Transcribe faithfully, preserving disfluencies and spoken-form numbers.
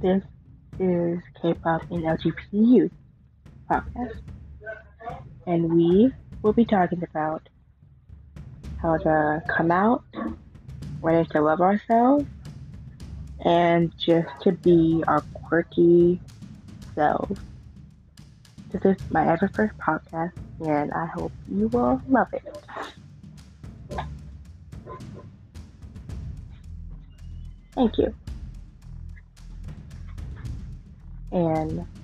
This is K-pop and L G B T Youth podcast, and we will be talking about how to come out, learning to love ourselves, and just to be our quirky selves. This is my ever first podcast, and I hope you will love it. Thank you. And